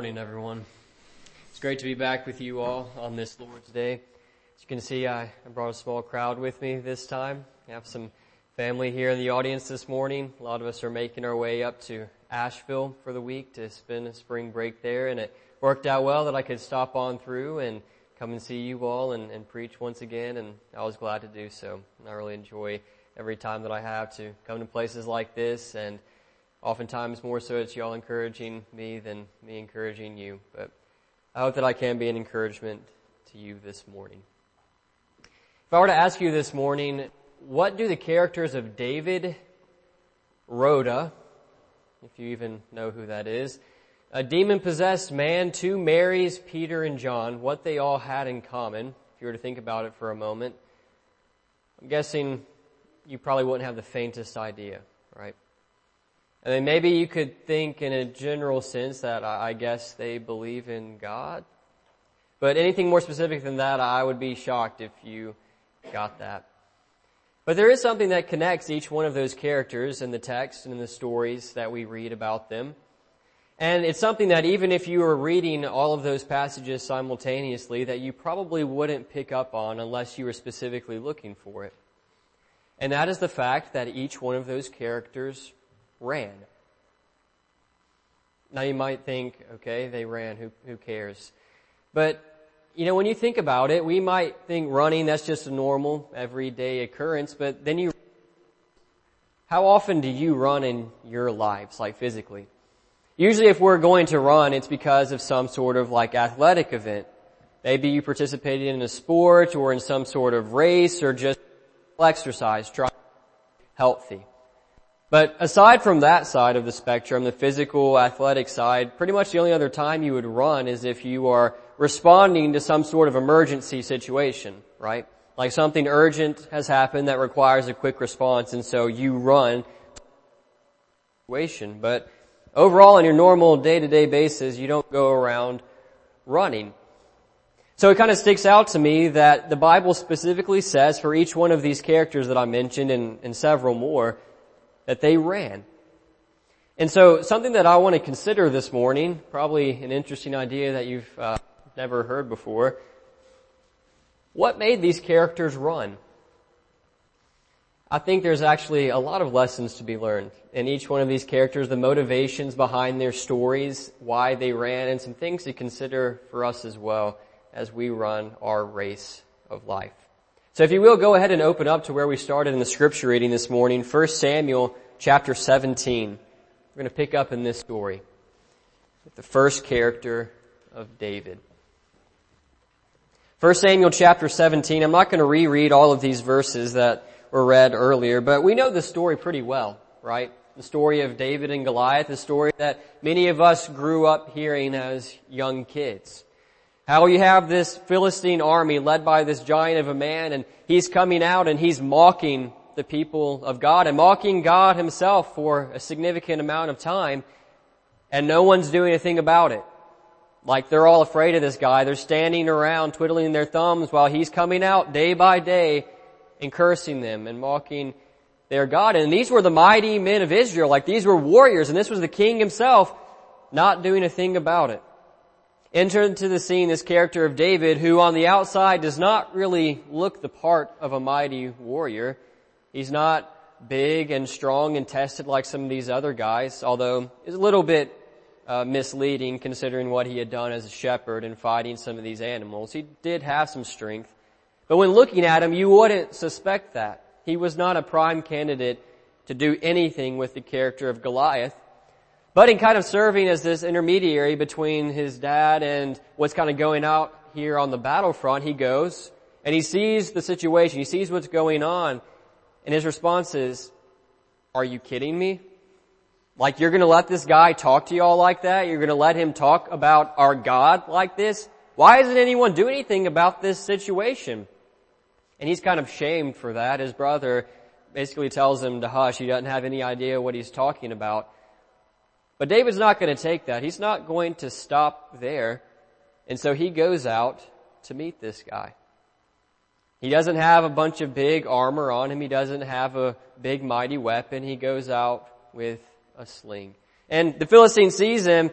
morning, everyone. It's great to be back with you all on this Lord's Day. As you can see, I brought a small crowd with me this time. I have some family here in the audience this morning. A lot of us are making our way up to Asheville for the week to spend a spring break there, and it worked out well that I could stop on through and come and see you all and preach once again, and I was glad to do so. I really enjoy every time that I have to come to places like this, and oftentimes more so it's y'all encouraging me than me encouraging you. But I hope that I can be an encouragement to you this morning. If I were to ask you this morning, what do the characters of David, Rhoda, if you even know who that is, a demon-possessed man, two Marys, Peter and John, what they all had in common, if you were to think about it for a moment, I'm guessing you probably wouldn't have the faintest idea, right? And then maybe you could think in a general sense that I guess they believe in God. But anything more specific than that, I would be shocked if you got that. But there is something that connects each one of those characters in the text and in the stories that we read about them. And it's something that even if you were reading all of those passages simultaneously, that you probably wouldn't pick up on unless you were specifically looking for it. And that is the fact that each one of those characters ran. Now you might think, okay, they ran, who cares? But, when you think about it, we might think running, that's just a normal, everyday occurrence, but then how often do you run in your lives, like physically? Usually if we're going to run, it's because of some sort of like athletic event. Maybe you participated in a sport or in some sort of race or just exercise, trying to be healthy. But aside from that side of the spectrum, the physical, athletic side, pretty much the only other time you would run is if you are responding to some sort of emergency situation, right? Like something urgent has happened that requires a quick response, and so you run to the situation. But overall, on your normal day-to-day basis, you don't go around running. So it kind of sticks out to me that the Bible specifically says for each one of these characters that I mentioned and several more, that they ran. And so something that I want to consider this morning, probably an interesting idea that you've never heard before. What made these characters run? I think there's actually a lot of lessons to be learned in each one of these characters, the motivations behind their stories, why they ran, and some things to consider for us as well as we run our race of life. So if you will, go ahead and open up to where we started in the scripture reading this morning, 1 Samuel chapter 17. We're going to pick up in this story with the first character of David. 1 Samuel chapter 17, I'm not going to reread all of these verses that were read earlier, but we know the story pretty well, right? The story of David and Goliath, the story that many of us grew up hearing as young kids. How you have this Philistine army led by this giant of a man, and he's coming out and he's mocking the people of God and mocking God himself for a significant amount of time, and no one's doing anything about it. Like they're all afraid of this guy. They're standing around twiddling their thumbs while he's coming out day by day and cursing them and mocking their God. And these were the mighty men of Israel. Like these were warriors, and this was the king himself not doing a thing about it. Enter into the scene this character of David, who on the outside does not really look the part of a mighty warrior. He's not big and strong and tested like some of these other guys, although it's a little bit misleading considering what he had done as a shepherd and fighting some of these animals. He did have some strength. But when looking at him, you wouldn't suspect that. He was not a prime candidate to do anything with the character of Goliath. But in kind of serving as this intermediary between his dad and what's kind of going out here on the battlefront, he goes and he sees the situation. He sees what's going on. And his response is, "Are you kidding me? Like you're going to let this guy talk to y'all like that? You're going to let him talk about our God like this? Why doesn't anyone do anything about this situation?" And he's kind of shamed for that. His brother basically tells him to hush. He doesn't have any idea what he's talking about. But David's not going to take that. He's not going to stop there. And so he goes out to meet this guy. He doesn't have a bunch of big armor on him. He doesn't have a big mighty weapon. He goes out with a sling. And the Philistine sees him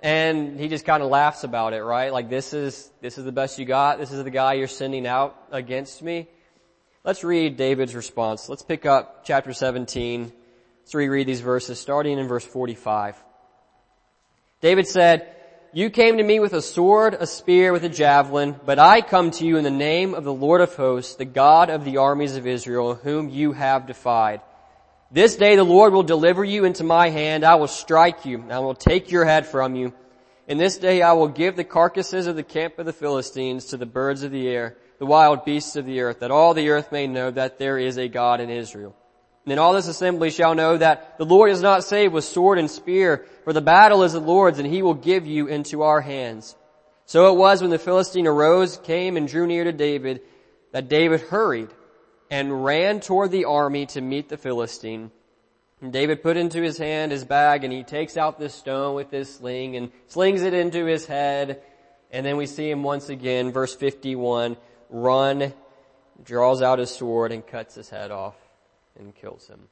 and he just kind of laughs about it, right? Like, this is the best you got. This is the guy you're sending out against me. Let's read David's response. Let's pick up chapter 17. Let's reread these verses, starting in verse 45. David said, "You came to me with a sword, a spear, with a javelin, but I come to you in the name of the Lord of hosts, the God of the armies of Israel, whom you have defied. This day the Lord will deliver you into my hand. I will strike you. I will take your head from you. And this day I will give the carcasses of the camp of the Philistines to the birds of the air, the wild beasts of the earth, that all the earth may know that there is a God in Israel. And then all this assembly shall know that the Lord is not saved with sword and spear, for the battle is the Lord's, and he will give you into our hands." So it was when the Philistine arose, came, and drew near to David, that David hurried and ran toward the army to meet the Philistine. And David put into his hand his bag, and he takes out this stone with his sling and slings it into his head. And then we see him once again, verse 51, run, draws out his sword and cuts his head off and kills him.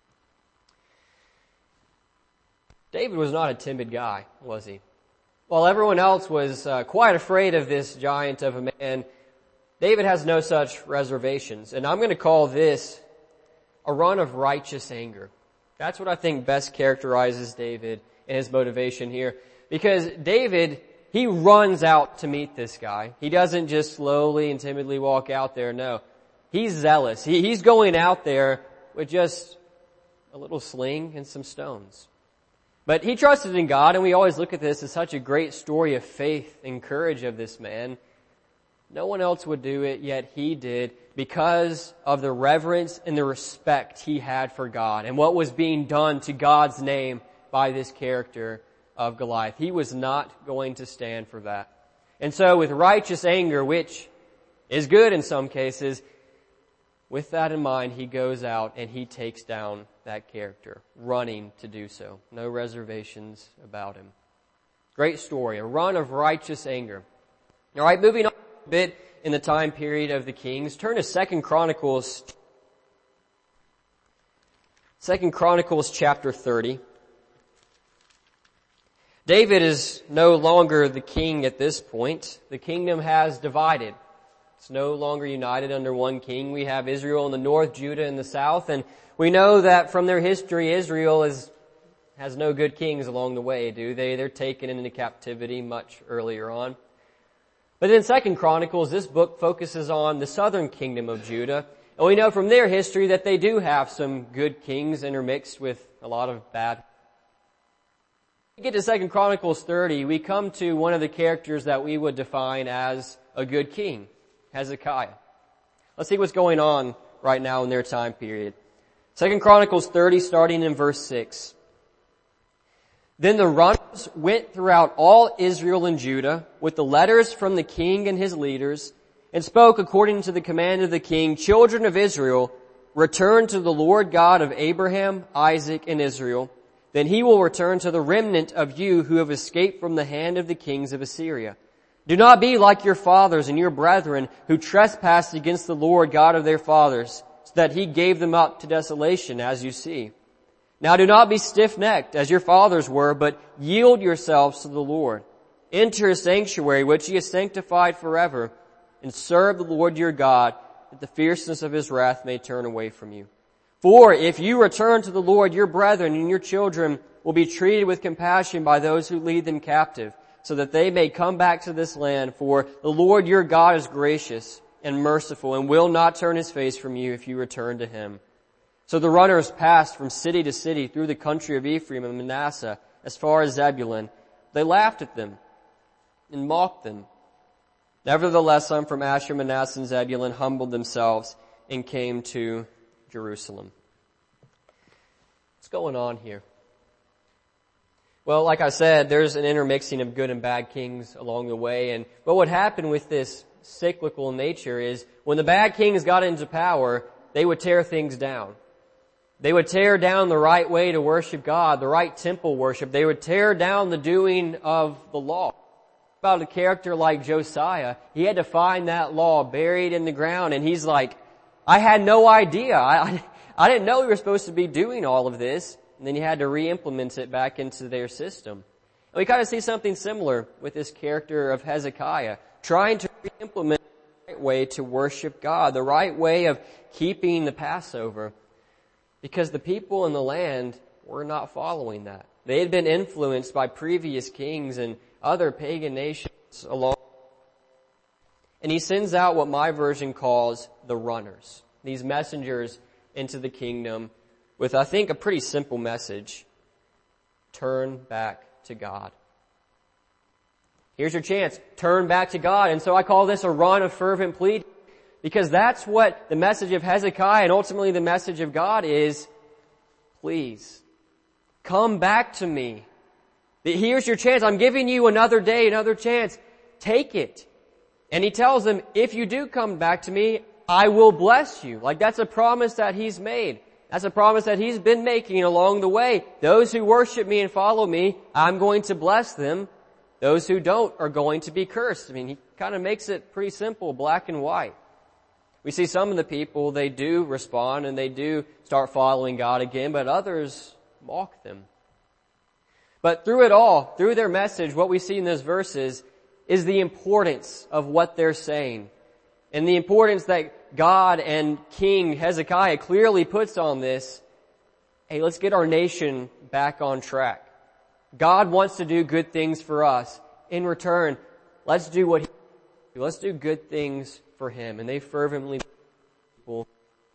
David was not a timid guy, was he? While everyone else was quite afraid of this giant of a man, David has no such reservations. And I'm going to call this a run of righteous anger. That's what I think best characterizes David and his motivation here. Because David, he runs out to meet this guy. He doesn't just slowly and timidly walk out there. No. He's zealous. He's going out there with just a little sling and some stones. But he trusted in God, and we always look at this as such a great story of faith and courage of this man. No one else would do it, yet he did, because of the reverence and the respect he had for God and what was being done to God's name by this character of Goliath. He was not going to stand for that. And so with righteous anger, which is good in some cases, with that in mind, he goes out and he takes down that character, running to do so. No reservations about him. Great story, a run of righteous anger. All right, moving on a bit in the time period of the kings. Turn to 2 Chronicles. 2 Chronicles chapter 30. David is no longer the king at this point. The kingdom has divided. It's no longer united under one king. We have Israel in the north, Judah in the south, and we know that from their history, Israel has no good kings along the way, do they? They're taken into captivity much earlier on. But in 2 Chronicles, this book focuses on the southern kingdom of Judah. And we know from their history that they do have some good kings intermixed with a lot of bad. When we get to 2 Chronicles 30, we come to one of the characters that we would define as a good king, Hezekiah. Let's see what's going on right now in their time period. 2 Chronicles 30, starting in verse 6. Then the runners went throughout all Israel and Judah with the letters from the king and his leaders, and spoke according to the command of the king, "Children of Israel, return to the Lord God of Abraham, Isaac, and Israel. Then he will return to the remnant of you who have escaped from the hand of the kings of Assyria. Do not be like your fathers and your brethren who trespassed against the Lord God of their fathers, so that he gave them up to desolation, as you see. Now do not be stiff-necked as your fathers were, but yield yourselves to the Lord. Enter his sanctuary, which he has sanctified forever, and serve the Lord your God, that the fierceness of his wrath may turn away from you. For if you return to the Lord, your brethren and your children will be treated with compassion by those who lead them captive, so that they may come back to this land. For the Lord your God is gracious and merciful, and will not turn his face from you if you return to him." So the runners passed from city to city through the country of Ephraim and Manasseh, as far as Zebulun. They laughed at them and mocked them. Nevertheless, some from Asher, Manasseh, and Zebulun humbled themselves and came to Jerusalem. What's going on here? Well, like I said, there's an intermixing of good and bad kings along the way. But what happened with this cyclical nature is when the bad kings got into power, they would tear things down. They would tear down the right way to worship God, the right temple worship. They would tear down the doing of the law. About a character like Josiah, he had to find that law buried in the ground, and he's like, I had no idea. I didn't know we were supposed to be doing all of this. And then you had to re-implement it back into their system. And we kind of see something similar with this character of Hezekiah, trying to implement the right way to worship God, the right way of keeping the Passover, because the people in the land were not following that. They had been influenced by previous kings and other pagan nations along. And he sends out what my version calls the runners, these messengers into the kingdom with, I think, a pretty simple message. Turn back to God. Here's your chance. Turn back to God. And so I call this a run of fervent pleading, because that's what the message of Hezekiah and ultimately the message of God is. Please, come back to me. Here's your chance. I'm giving you another day, another chance. Take it. And he tells them, if you do come back to me, I will bless you. Like, that's a promise that he's made. That's a promise that he's been making along the way. Those who worship me and follow me, I'm going to bless them. Those who don't are going to be cursed. I mean, he kind of makes it pretty simple, black and white. We see some of the people, they do respond and they do start following God again, but others mock them. But through it all, through their message, what we see in those verses is the importance of what they're saying. And the importance that God and King Hezekiah clearly puts on this. Hey, let's get our nation back on track. God wants to do good things for us. In return, let's do what let's do good things for Him. And they fervently people.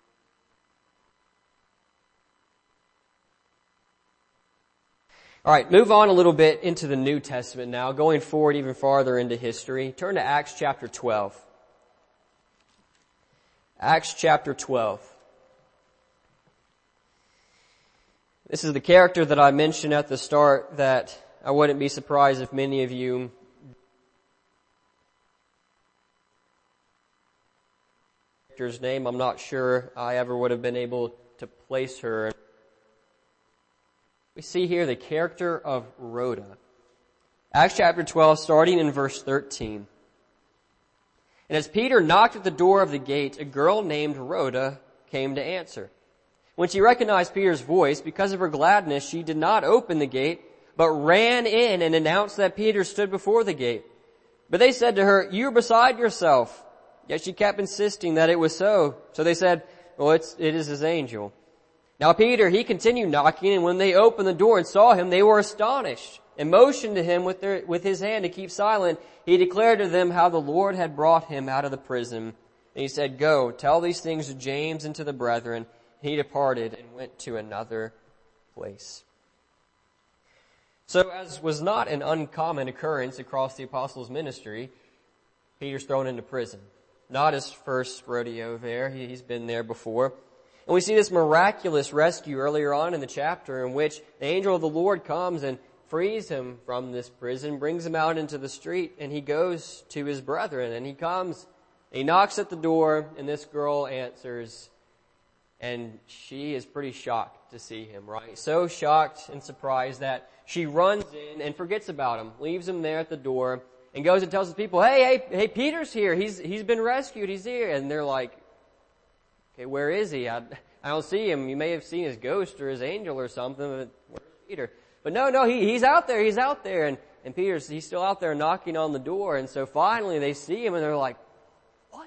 All right, move on a little bit into the New Testament now, going forward even farther into history. Turn to Acts chapter 12. Acts chapter 12. This is the character that I mentioned at the start that I wouldn't be surprised if many of you character's name. I'm not sure I ever would have been able to place her. We see here the character of Rhoda. Acts chapter 12, starting in verse 13. And as Peter knocked at the door of the gate, a girl named Rhoda came to answer. When she recognized Peter's voice, because of her gladness, she did not open the gate, but ran in and announced that Peter stood before the gate. But they said to her, "You're beside yourself." Yet she kept insisting that it was so. So they said, "Well, it is his angel." Now Peter, he continued knocking, and when they opened the door and saw him, they were astonished, and motioned to him with his hand to keep silent. He declared to them how the Lord had brought him out of the prison. And he said, "Go, tell these things to James and to the brethren." He departed and went to another place. So, as was not an uncommon occurrence across the apostles' ministry, Peter's thrown into prison. Not his first rodeo there. He's been there before. And we see this miraculous rescue earlier on in the chapter in which the angel of the Lord comes and frees him from this prison, brings him out into the street, and he goes to his brethren. And he comes, he knocks at the door, and this girl answers. And she is pretty shocked to see him, right? So shocked and surprised that she runs in and forgets about him, leaves him there at the door, and goes and tells the people, hey, Peter's here. He's been rescued. He's here. And they're like, okay, where is he? I don't see him. You may have seen his ghost or his angel or something, but where's Peter? But no, he's out there. He's out there. And he's still out there knocking on the door. And so finally they see him and they're like, what?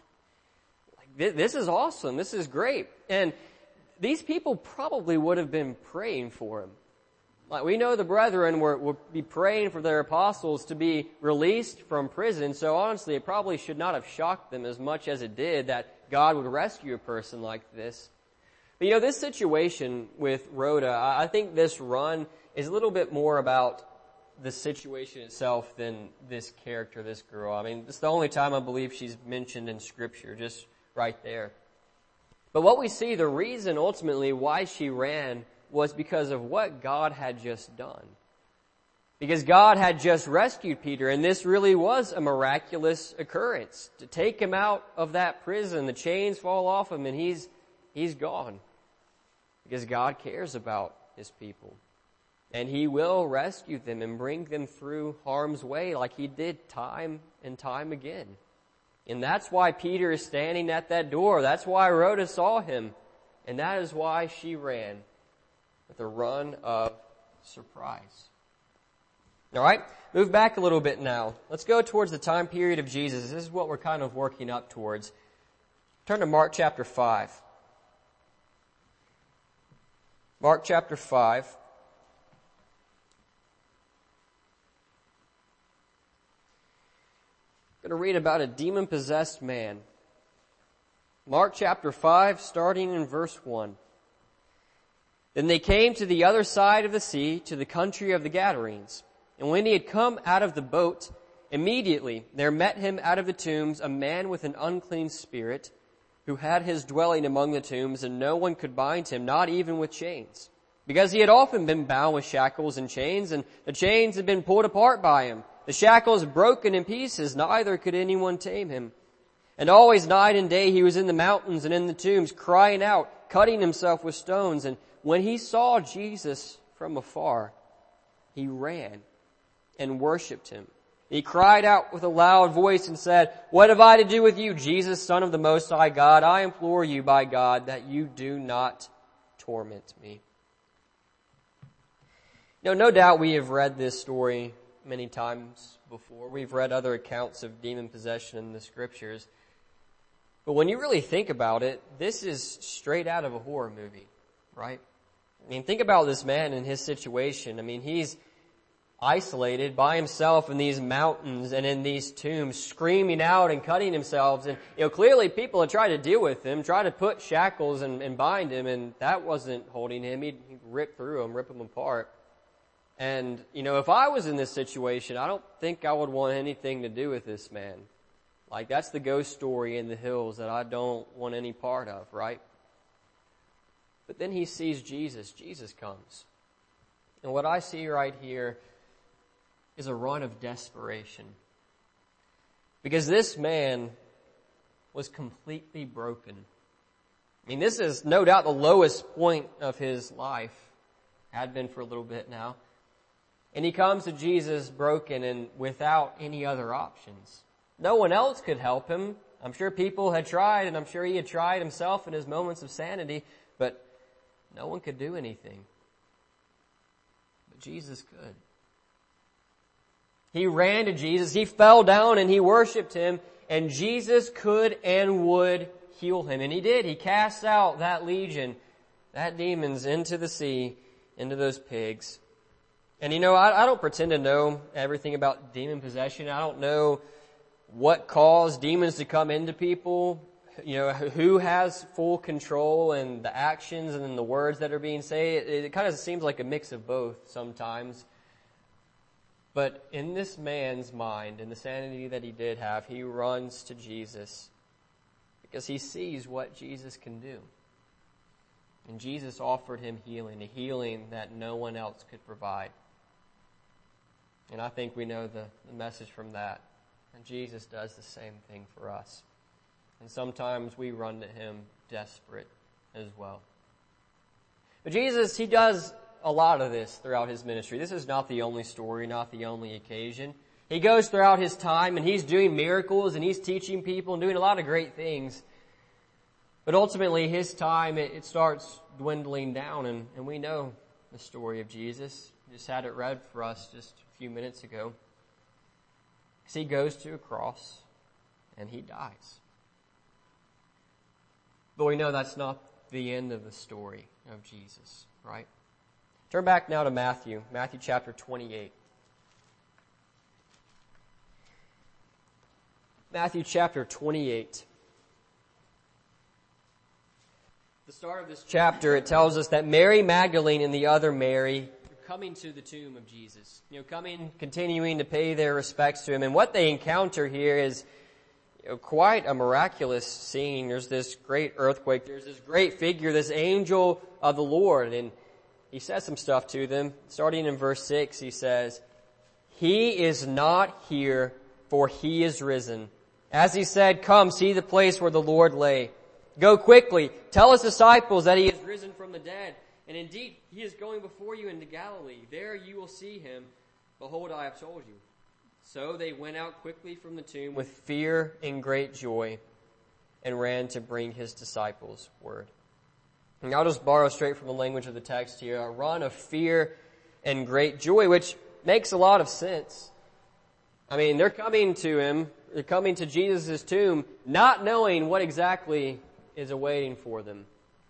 This is awesome. This is great. And these people probably would have been praying for him. Like, we know the brethren would be praying for their apostles to be released from prison. So honestly, it probably should not have shocked them as much as it did that God would rescue a person like this. But this situation with Rhoda, I think this run is a little bit more about the situation itself than this character, this girl. I mean, it's the only time I believe she's mentioned in Scripture, just right there. But what we see, the reason ultimately why she ran was because of what God had just done. Because God had just rescued Peter, and this really was a miraculous occurrence. To take him out of that prison, the chains fall off him, and he's gone. Because God cares about His people. And He will rescue them and bring them through harm's way like He did time and time again. And that's why Peter is standing at that door. That's why Rhoda saw him. And that is why she ran with a run of surprise. Alright? Move back a little bit now. Let's go towards the time period of Jesus. This is what we're kind of working up towards. Turn to Mark chapter 5. Mark chapter 5. I'm going to read about a demon-possessed man. Mark chapter 5, starting in verse 1. Then they came to the other side of the sea, to the country of the Gadarenes. And when he had come out of the boat, immediately there met him out of the tombs a man with an unclean spirit, who had his dwelling among the tombs, and no one could bind him, not even with chains. Because he had often been bound with shackles and chains, and the chains had been pulled apart by him. The shackles broken in pieces, neither could anyone tame him. And always night and day he was in the mountains and in the tombs, crying out, cutting himself with stones. And when he saw Jesus from afar, he ran and worshipped him. He cried out with a loud voice and said, "What have I to do with you, Jesus, Son of the Most High God? I implore you by God that you do not torment me." No doubt we have read this story many times before. We've read other accounts of demon possession in the scriptures. But when you really think about it, this is straight out of a horror movie, right? I mean, think about this man and his situation. I mean, he's isolated by himself in these mountains and in these tombs, screaming out and cutting himself. And, clearly people had tried to deal with him, tried to put shackles and bind him, and that wasn't holding him. He'd rip through them, rip them apart. And, if I was in this situation, I don't think I would want anything to do with this man. Like, that's the ghost story in the hills that I don't want any part of, right? But then he sees Jesus. Jesus comes. And what I see right here is a run of desperation. Because this man was completely broken. I mean, this is no doubt the lowest point of his life. Had been for a little bit now. And he comes to Jesus broken and without any other options. No one else could help him. I'm sure people had tried, and I'm sure he had tried himself in his moments of sanity, but no one could do anything. But Jesus could. He ran to Jesus, he fell down and he worshiped him, and Jesus could and would heal him. And he did. He cast out that legion, that demons, into the sea, into those pigs. And I don't pretend to know everything about demon possession. I don't know what caused demons to come into people, who has full control and the actions and then the words that are being said. It kind of seems like a mix of both sometimes. But in this man's mind, in the sanity that he did have, he runs to Jesus because he sees what Jesus can do. And Jesus offered him healing, a healing that no one else could provide. And I think we know the message from that. And Jesus does the same thing for us. And sometimes we run to him desperate as well. But Jesus, he does a lot of this throughout his ministry. This is not the only story, not the only occasion. He goes throughout his time and he's doing miracles and he's teaching people and doing a lot of great things. But ultimately his time, it starts dwindling down, and we know the story of Jesus. We just had it read for us just a few minutes ago. So he goes to a cross and he dies. But we know that's not the end of the story of Jesus, right? Turn back now to Matthew chapter 28. Matthew chapter 28. The start of this chapter, it tells us that Mary Magdalene and the other Mary are coming to the tomb of Jesus. Continuing to pay their respects to him. And what they encounter here is quite a miraculous scene. There's this great earthquake. There's this great figure, this angel of the Lord. And he says some stuff to them. Starting in verse 6, he says, "He is not here, for he is risen. As he said, come, see the place where the Lord lay. Go quickly, tell his disciples that he is risen from the dead. And indeed, he is going before you into Galilee. There you will see him. Behold, I have told you." So they went out quickly from the tomb with fear and great joy and ran to bring his disciples word. And I'll just borrow straight from the language of the text here, a run of fear and great joy, which makes a lot of sense. I mean, they're coming to him, they're coming to Jesus' tomb, not knowing what exactly is awaiting for them.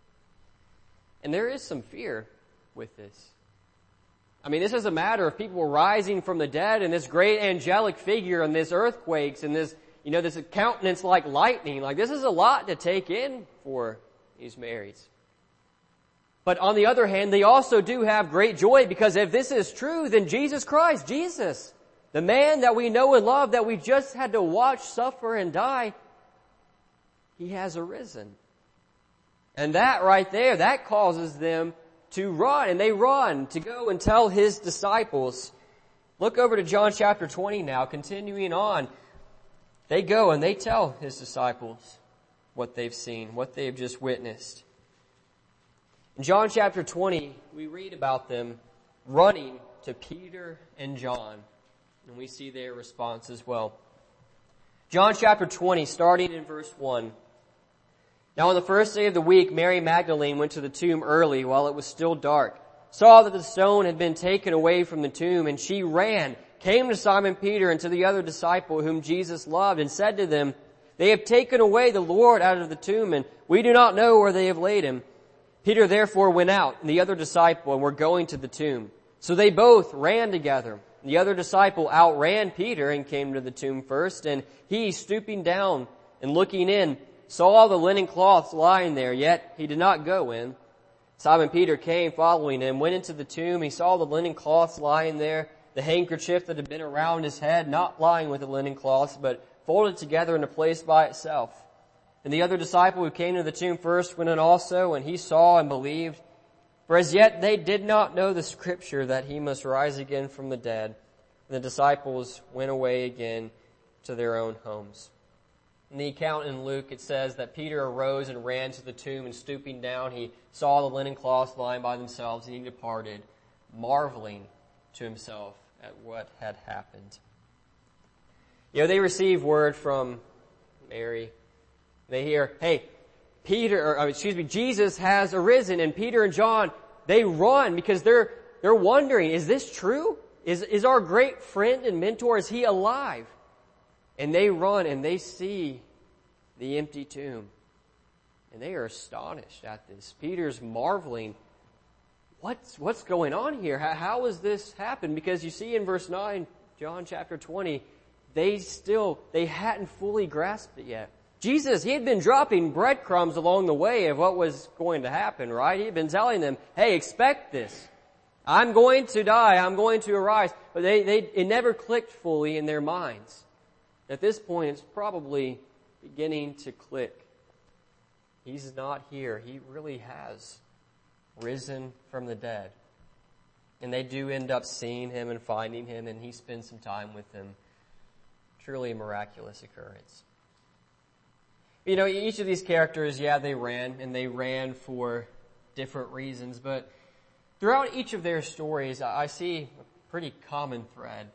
And there is some fear with this. I mean, this is a matter of people rising from the dead and this great angelic figure and this earthquakes and this, this countenance like lightning. Like, this is a lot to take in for these Marys. But on the other hand, they also do have great joy, because if this is true, then Jesus Christ, Jesus, the man that we know and love, that we just had to watch suffer and die, he has arisen. And that right there, that causes them to run, and they run to go and tell his disciples. Look over to John chapter 20 now, continuing on. They go and they tell his disciples what they've seen, what they've just witnessed. In John chapter 20, we read about them running to Peter and John, and we see their response as well. John chapter 20, starting in verse 1. Now on the first day of the week, Mary Magdalene went to the tomb early while it was still dark, saw that the stone had been taken away from the tomb, and she ran, came to Simon Peter and to the other disciple whom Jesus loved, and said to them, "They have taken away the Lord out of the tomb, and we do not know where they have laid him." Peter therefore went out, and the other disciple, and were going to the tomb. So they both ran together. The other disciple outran Peter and came to the tomb first, and he, stooping down and looking in, saw the linen cloths lying there, yet he did not go in. Simon Peter came following him, went into the tomb. He saw the linen cloths lying there, the handkerchief that had been around his head, not lying with the linen cloths, but folded together in a place by itself. And the other disciple who came to the tomb first went in also, and he saw and believed. For as yet they did not know the scripture that he must rise again from the dead. And the disciples went away again to their own homes. In the account in Luke, it says that Peter arose and ran to the tomb, and stooping down, he saw the linen cloths lying by themselves, and he departed, marveling to himself at what had happened. They receive word from Mary. They hear, hey, Jesus has arisen, and Peter and John, they run because they're wondering, is this true? Is our great friend and mentor, is he alive? And they run and they see the empty tomb. And they are astonished at this. Peter's marveling, what's going on here? How has this happened? Because you see in verse 9, John chapter 20, they hadn't fully grasped it yet. Jesus, he had been dropping breadcrumbs along the way of what was going to happen, right? He had been telling them, hey, expect this. I'm going to die. I'm going to arise. But it never clicked fully in their minds. At this point, it's probably beginning to click. He's not here. He really has risen from the dead. And they do end up seeing him and finding him, and he spends some time with them. Truly a miraculous occurrence. Each of these characters, they ran, and they ran for different reasons, but throughout each of their stories, I see a pretty common thread.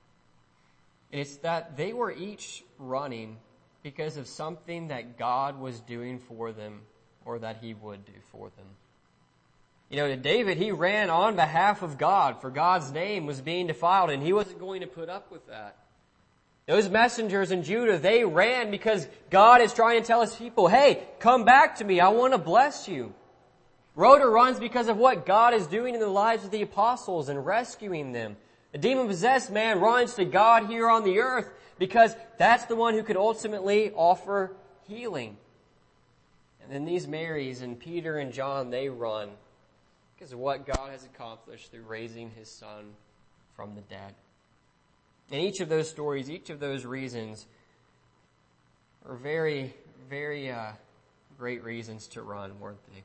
And it's that they were each running because of something that God was doing for them, or that he would do for them. David, he ran on behalf of God, for God's name was being defiled, and he wasn't going to put up with that. Those messengers in Judah, they ran because God is trying to tell his people, hey, come back to me. I want to bless you. Rhoda runs because of what God is doing in the lives of the apostles and rescuing them. The demon-possessed man runs to God here on the earth because that's the one who could ultimately offer healing. And then these Marys and Peter and John, they run because of what God has accomplished through raising his son from the dead. And each of those stories, each of those reasons are very, very great reasons to run, weren't they?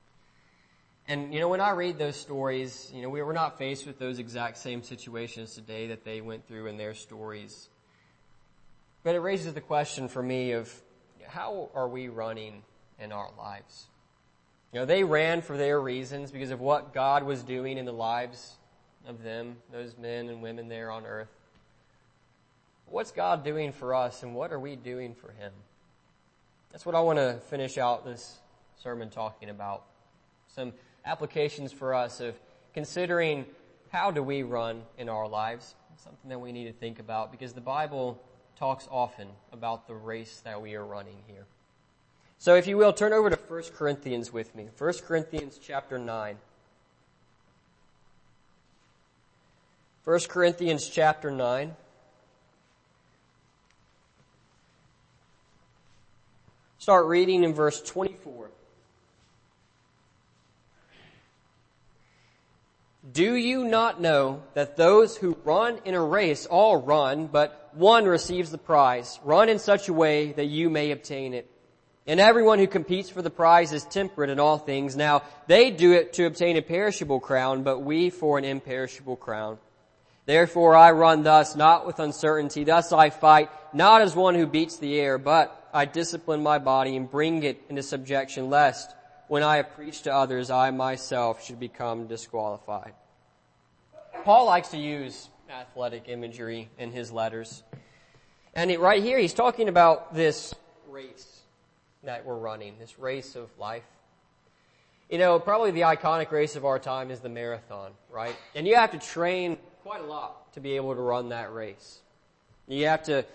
And, when I read those stories, we were not faced with those exact same situations today that they went through in their stories. But it raises the question for me of how are we running in our lives? They ran for their reasons because of what God was doing in the lives of them, those men and women there on earth. What's God doing for us, and what are we doing for him? That's what I want to finish out this sermon talking about. Some applications for us of considering how do we run in our lives? It's something that we need to think about because the Bible talks often about the race that we are running here. So if you will, turn over to 1 Corinthians with me. 1 Corinthians chapter 9. 1 Corinthians chapter 9. Start reading in verse 24. Do you not know that those who run in a race all run, but one receives the prize? Run in such a way that you may obtain it. And everyone who competes for the prize is temperate in all things. Now, they do it to obtain a perishable crown, but we for an imperishable crown. Therefore I run thus, not with uncertainty. Thus I fight, not as one who beats the air, but I discipline my body and bring it into subjection, lest when I have preached to others, I myself should become disqualified. Paul likes to use athletic imagery in his letters. And right here, he's talking about this race that we're running, this race of life. You know, probably the iconic race of our time is the marathon, right? And you have to train quite a lot to be able to run that race. You have to,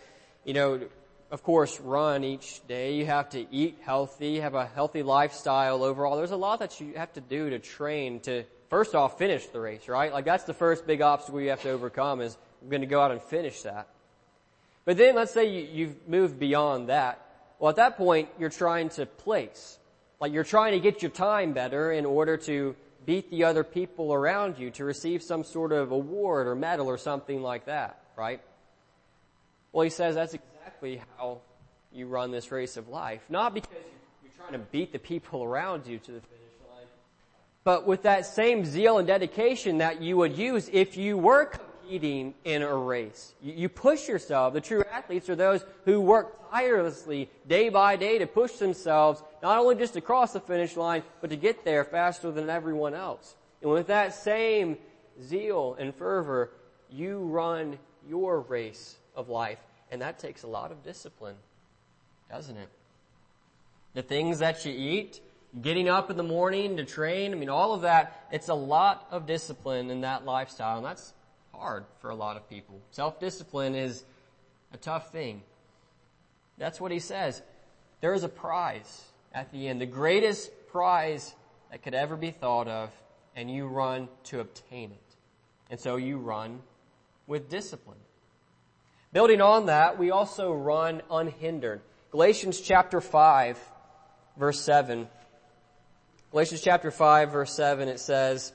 of course, run each day. You have to eat healthy, have a healthy lifestyle overall. There's a lot that you have to do to train to, first off, finish the race, right? Like that's the first big obstacle you have to overcome is I'm going to go out and finish that. But then let's say you've moved beyond that. Well, at that point, you're trying to place. Like you're trying to get your time better in order to beat the other people around you, to receive some sort of award or medal or something like that, right? Well, he says that's exactly how you run this race of life. Not because you're trying to beat the people around you to the finish line, but with that same zeal and dedication that you would use if you were competing in a race. You push yourself. The true athletes are those who work tirelessly day by day to push themselves, not only just to cross the finish line, but to get there faster than everyone else. And with that same zeal and fervor, you run your race of life. And that takes a lot of discipline, doesn't it? The things that you eat, getting up in the morning to train, all of that, it's a lot of discipline in that lifestyle. And that's hard for a lot of people. Self-discipline is a tough thing. That's what he says. There is a prize at the end, the greatest prize that could ever be thought of, and you run to obtain it. And so you run with discipline. Building on that, we also run unhindered. Galatians chapter 5, verse 7. Galatians chapter 5, verse 7, it says,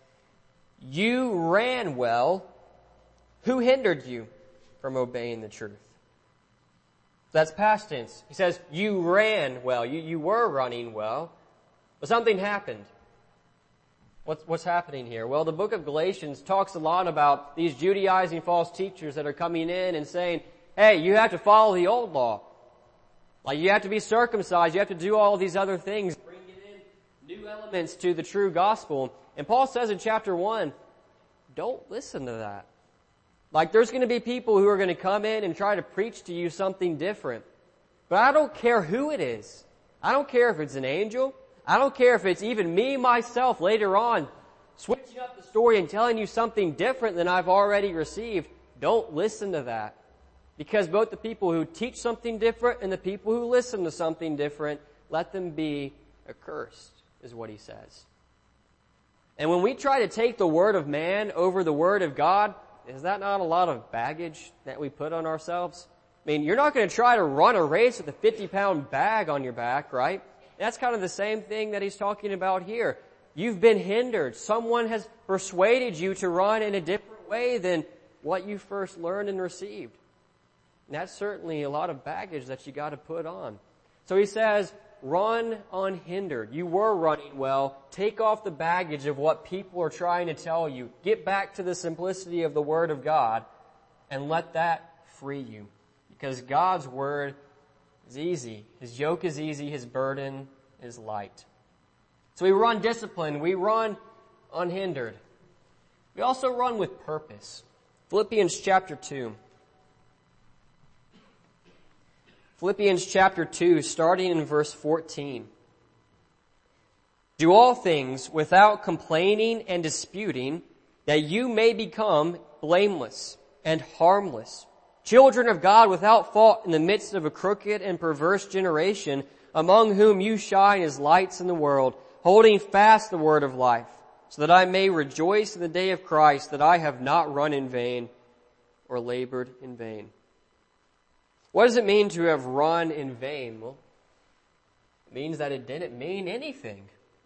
You ran well. Who hindered you from obeying the truth? That's past tense. He says, you ran well. You were running well. But something happened. What's happening here? Well, the book of Galatians talks a lot about these Judaizing false teachers that are coming in and saying, hey, you have to follow the old law. Like you have to be circumcised. You have to do all of these other things. Bringing in new elements to the true gospel. And Paul says in chapter 1, don't listen to that. Like there's going to be people who are going to come in and try to preach to you something different. But I don't care who it is. I don't care if it's an angel. I don't care if it's even me, myself, later on, switching up the story and telling you something different than I've already received. Don't listen to that. Because both the people who teach something different and the people who listen to something different, let them be accursed, is what he says. And when we try to take the word of man over the word of God, is that not a lot of baggage that we put on ourselves? You're not going to try to run a race with a 50-pound bag on your back, right? That's kind of the same thing that he's talking about here. You've been hindered. Someone has persuaded you to run in a different way than what you first learned and received. And that's certainly a lot of baggage that you got to put on. So he says, run unhindered. You were running well. Take off the baggage of what people are trying to tell you. Get back to the simplicity of the Word of God and let that free you. Because God's Word is easy. His yoke is easy. His burden is light. So we run disciplined. We run unhindered. We also run with purpose. Philippians chapter 2. Philippians chapter 2, starting in verse 14. Do all things without complaining and disputing, that you may become blameless and harmless, children of God without fault in the midst of a crooked and perverse generation, among whom you shine as lights in the world, holding fast the word of life, so that I may rejoice in the day of Christ, that I have not run in vain or labored in vain. What does it mean to have run in vain? Well, it means that it didn't mean anything.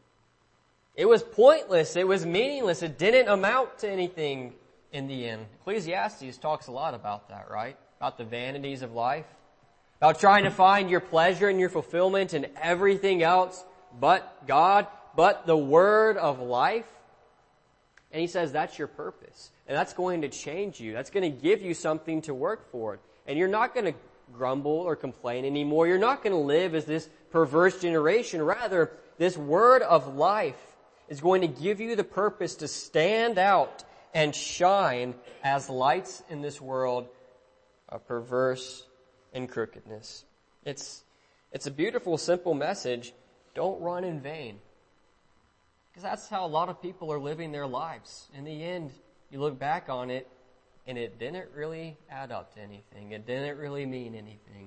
It was pointless. It was meaningless. It didn't amount to anything in the end. Ecclesiastes talks a lot about that, right? About the vanities of life. About trying to find your pleasure and your fulfillment in everything else but God, but the word of life. And he says that's your purpose. And that's going to change you. That's going to give you something to work for. And you're not going to grumble or complain anymore. You're not going to live as this perverse generation. Rather, this word of life is going to give you the purpose to stand out and shine as lights in this world of perverse and crookedness. It's a beautiful, simple message. Don't run in vain. Because that's how a lot of people are living their lives. In the end, you look back on it, and it didn't really add up to anything. It didn't really mean anything.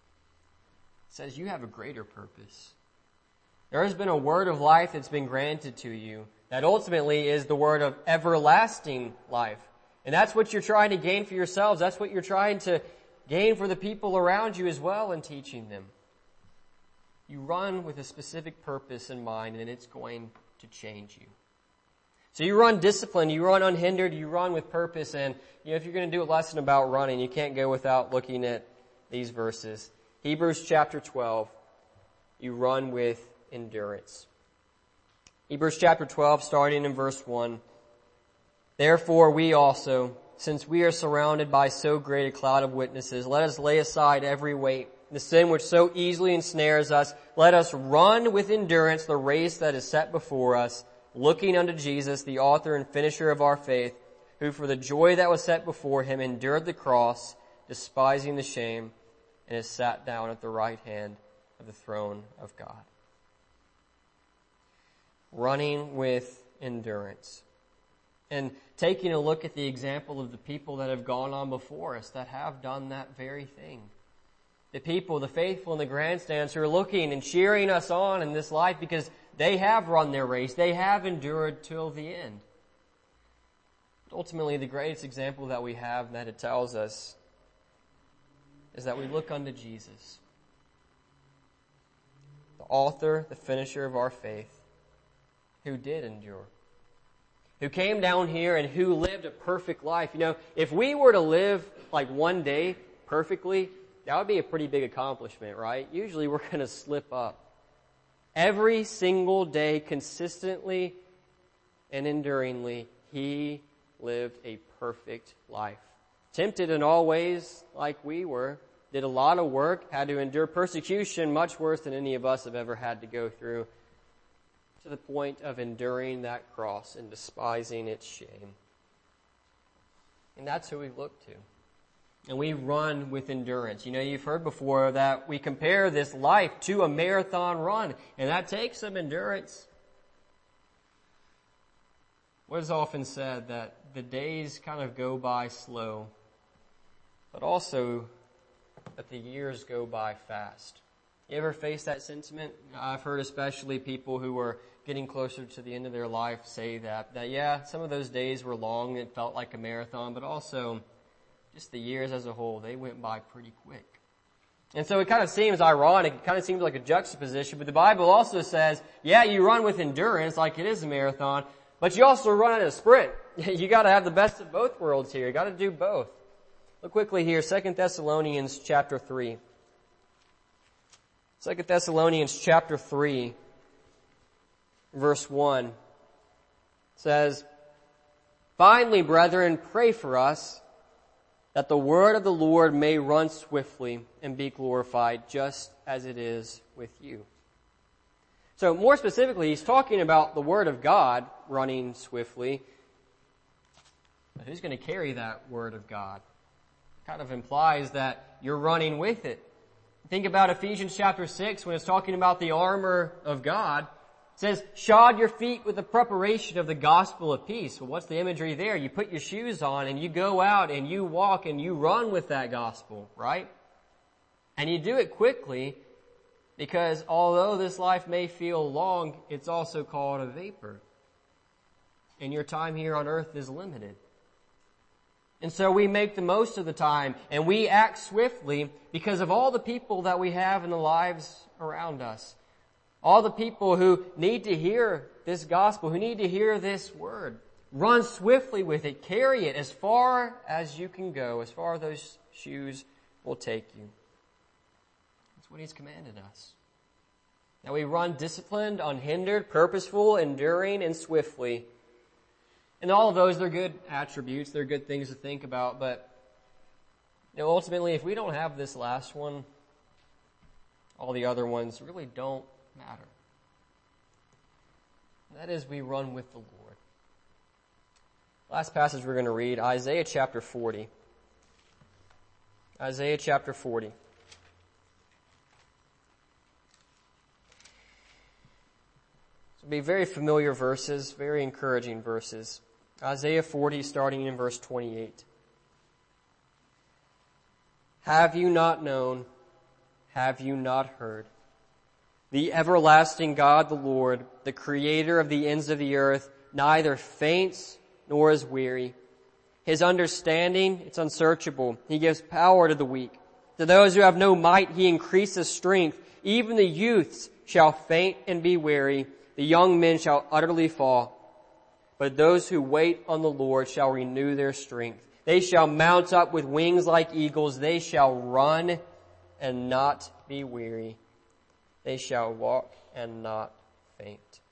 It says you have a greater purpose. There has been a word of life that's been granted to you that ultimately is the word of everlasting life. And that's what you're trying to gain for yourselves. That's what you're trying to gain for the people around you as well in teaching them. You run with a specific purpose in mind, and it's going to change you. So you run disciplined, you run unhindered, you run with purpose, and if you're going to do a lesson about running, you can't go without looking at these verses. Hebrews chapter 12, you run with endurance. Hebrews chapter 12, starting in verse 1. Therefore we also, since we are surrounded by so great a cloud of witnesses, let us lay aside every weight, the sin which so easily ensnares us. Let us run with endurance the race that is set before us, looking unto Jesus, the author and finisher of our faith, who for the joy that was set before him endured the cross, despising the shame, and is sat down at the right hand of the throne of God. Running with endurance. And taking a look at the example of the people that have gone on before us that have done that very thing. The people, the faithful in the grandstands who are looking and cheering us on in this life because they have run their race. They have endured till the end. Ultimately, the greatest example that we have that it tells us is that we look unto Jesus, the author, the finisher of our faith, who did endure, who came down here and who lived a perfect life. If we were to live like one day perfectly, that would be a pretty big accomplishment, right? Usually we're going to slip up. Every single day, consistently and enduringly, he lived a perfect life. Tempted in all ways like we were, did a lot of work, had to endure persecution much worse than any of us have ever had to go through, to the point of enduring that cross and despising its shame. And that's who we look to. And we run with endurance. You've heard before that we compare this life to a marathon run, and that takes some endurance. What is often said that the days kind of go by slow, but also that the years go by fast. You ever face that sentiment? I've heard especially people who are getting closer to the end of their life say that yeah, some of those days were long, it felt like a marathon, but also just the years as a whole, they went by pretty quick. And so it kind of seems ironic, it kind of seems like a juxtaposition, but the Bible also says, yeah, you run with endurance like it is a marathon, but you also run in a sprint. You gotta have the best of both worlds here. You gotta do both. Look quickly here, 2 Thessalonians chapter 3. 2 Thessalonians chapter 3, verse 1 says, Finally, brethren, pray for us, that the word of the Lord may run swiftly and be glorified, just as it is with you. So more specifically, he's talking about the word of God running swiftly. But who's going to carry that word of God? Kind of implies that you're running with it. Think about Ephesians chapter 6 when it's talking about the armor of God. It It says, shod your feet with the preparation of the gospel of peace. Well, what's the imagery there? You put your shoes on and you go out and you walk and you run with that gospel, right? And you do it quickly because although this life may feel long, it's also called a vapor. And your time here on earth is limited. And so we make the most of the time and we act swiftly because of all the people that we have in the lives around us. All the people who need to hear this gospel, who need to hear this word. Run swiftly with it. Carry it as far as you can go, as far as those shoes will take you. That's what He's commanded us. That we run disciplined, unhindered, purposeful, enduring, and swiftly. And all of those, they're good attributes. They're good things to think about. But ultimately, if we don't have this last one, all the other ones really don't matter. And that is, we run with the Lord. Last passage we're going to read, Isaiah chapter 40. Isaiah chapter 40. So be very familiar verses, very encouraging verses. Isaiah 40, starting in verse 28. Have you not known? Have you not heard? The everlasting God, the Lord, the creator of the ends of the earth, neither faints nor is weary. His understanding, it's unsearchable. He gives power to the weak. To those who have no might, He increases strength. Even the youths shall faint and be weary. The young men shall utterly fall. But those who wait on the Lord shall renew their strength. They shall mount up with wings like eagles. They shall run and not be weary. They shall walk and not faint.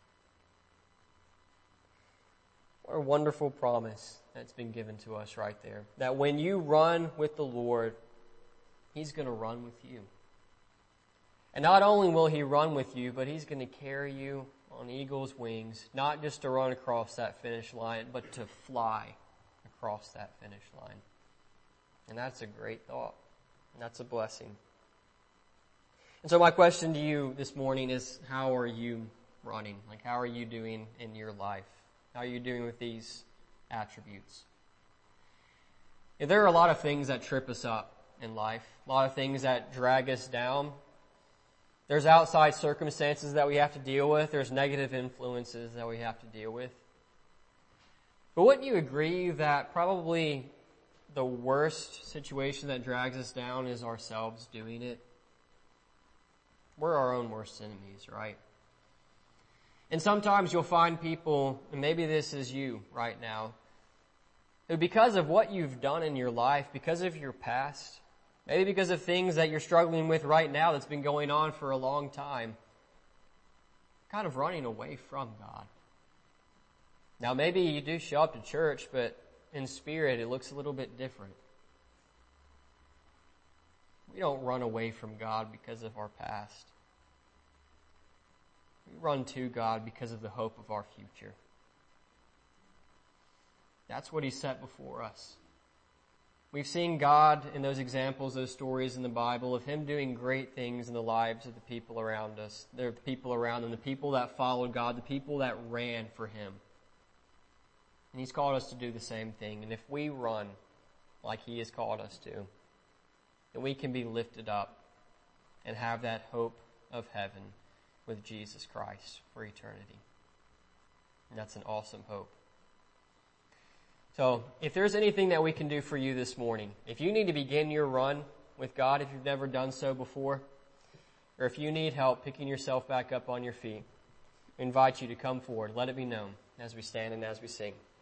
What a wonderful promise that's been given to us right there. That when you run with the Lord, He's going to run with you. And not only will He run with you, but He's going to carry you on eagle's wings, not just to run across that finish line, but to fly across that finish line. And that's a great thought. And that's a blessing. And so my question to you this morning is, how are you running? Like, how are you doing in your life? How are you doing with these attributes? There are a lot of things that trip us up in life, a lot of things that drag us down. There's outside circumstances that we have to deal with. There's negative influences that we have to deal with. But wouldn't you agree that probably the worst situation that drags us down is ourselves doing it? We're our own worst enemies, right? And sometimes you'll find people, and maybe this is you right now, who because of what you've done in your life, because of your past, maybe because of things that you're struggling with right now that's been going on for a long time, kind of running away from God. Now maybe you do show up to church, but in spirit it looks a little bit different. We don't run away from God because of our past. We run to God because of the hope of our future. That's what He set before us. We've seen God in those examples, those stories in the Bible of Him doing great things in the lives of the people around us. The people around them, the people that followed God, the people that ran for Him. And He's called us to do the same thing. And if we run like He has called us to, then we can be lifted up and have that hope of heaven with Jesus Christ for eternity. And that's an awesome hope. So, if there's anything that we can do for you this morning, if you need to begin your run with God, if you've never done so before, or if you need help picking yourself back up on your feet, we invite you to come forward. Let it be known as we stand and as we sing.